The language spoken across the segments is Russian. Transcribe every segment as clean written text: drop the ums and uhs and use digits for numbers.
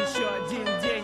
еще один день.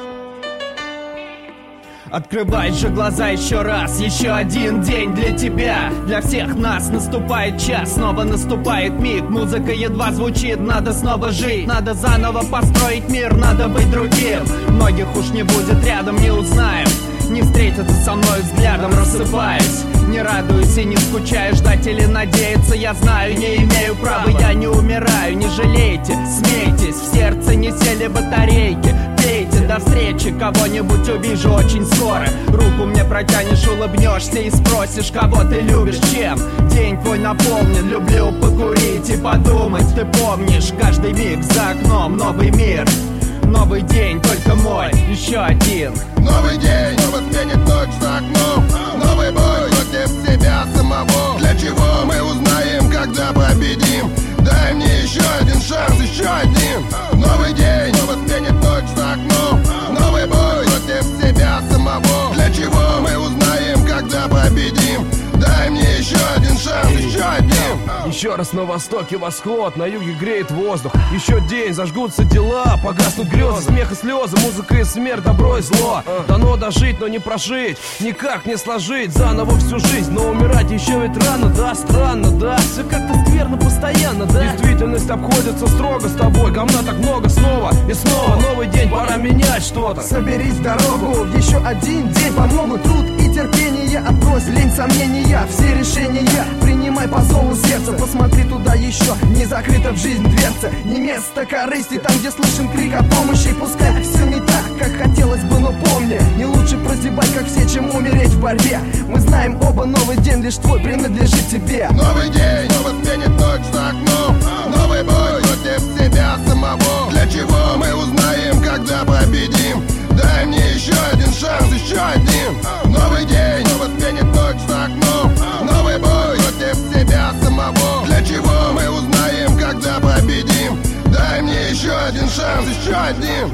Открывай же глаза еще раз, еще один день для тебя. Для всех нас наступает час, снова наступает миг. Музыка едва звучит, надо снова жить. Надо заново построить мир, надо быть другим. Многих уж не будет рядом, не узнаем. Не встретятся со мной взглядом, рассыпаюсь. Не радуюсь и не скучаю, ждать или надеяться. Я знаю, не имею права, я не умираю. Не жалейте, смейтесь, в сердце не сели батарейки. Пейте, до встречи, кого-нибудь увижу очень скоро. Руку мне протянешь, улыбнешься и спросишь, кого ты любишь, чем день твой наполнен. Люблю покурить и подумать, ты помнишь, каждый миг за окном новый мир. Новый день, только мой, еще один. Новый день, снова сменит ночь за окном. Новый бой против себя самого. Для чего мы узнаем, когда победим? Дай мне еще один шанс, еще один. Новый день, снова сменит ночь за окном. Новый бой против себя самого. Для чего мы узнаем, когда победим? Дай мне еще один шанс, еще один. Еще раз на востоке восход, на юге греет воздух. Еще день, зажгутся дела, погаснут грезы, смех и слезы, музыка и смерть, добро и зло. Дано дожить, но не прожить, никак не сложить заново всю жизнь. Но умирать еще ведь рано, да, странно, да. Все как-то скверно постоянно, да. Действительность обходится строго с тобой, говна так много снова и снова. Новый день, пора менять что-то. Соберись в дорогу, еще один день помогут труд и терпение. Отбрось лень, сомнения, все решения принимай по зову сердца. Посмотри туда еще, не закрыта в жизнь дверца. Не место корысти, там где слышен крик о помощи. Пускай все не так, как хотелось бы, но помни, не лучше прозябать, как все, чем умереть в борьбе. Мы знаем оба, новый день лишь твой принадлежит тебе. Новый день, снова сменит ночь за окном. Новый бой против себя самого. Для чего мы узнаем, когда победим? Дай мне еще один шанс, еще один. Новый день, снова сменит ночь за окном. Новый бой против себя самого. Для чего мы узнаем, когда победим? Дай мне еще один шанс, еще один.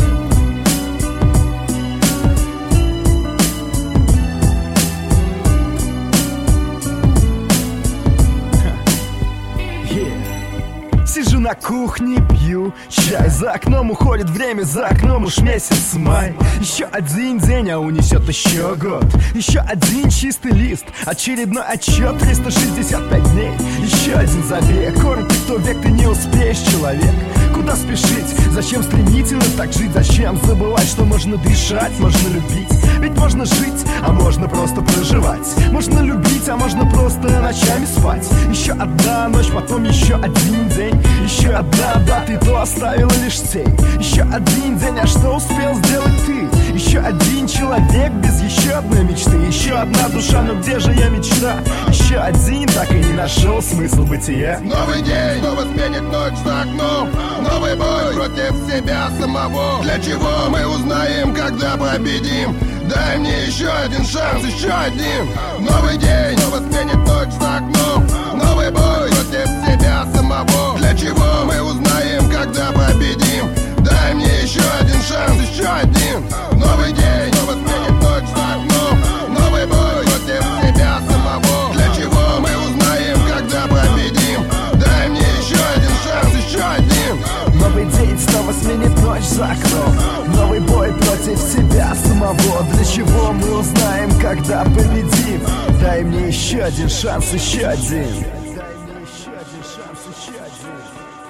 Сижу на кухне, пью чай. За окном уходит время, за окном уж месяц май. Еще один день, а унесет еще год. Еще один чистый лист, очередной отчет. 365 дней, еще один забег. Коротко, кто век, ты не успеешь, человек. Куда спешить? Зачем стремительно так жить? Зачем забывать, что можно дышать, можно любить? Ведь можно жить, а можно просто проживать. Можно любить, а можно просто ночами спать. Еще одна ночь, потом еще один день. Еще одна дата, и то оставила лишь тень. Еще один день, а что успел сделать ты? Еще один человек без еще одной мечты. Еще одна душа, но где же я мечта? Еще один, так и не нашел смысл бытия. Новый день, снова сменит ночь за окном. Новый бой против себя самого. Для чего мы узнаем, когда победим? Дай мне еще один шанс, еще один. Новый день, снова сменит ночь за окном. Новый бой против себя самого. Для чего мы узнаем, когда победим? Дай мне еще один шанс, еще один. Новый день, снова сменит ночь за окном. Новый бой против себя самого. Для чего мы узнаем, когда победим? Дай мне еще один шанс, еще один. Новый день снова сменит ночь за окном. Новый бой против себя самого. Для чего мы узнаем, когда победим? Дай мне еще один шанс, еще один. Дай мне еще один шанс, еще один.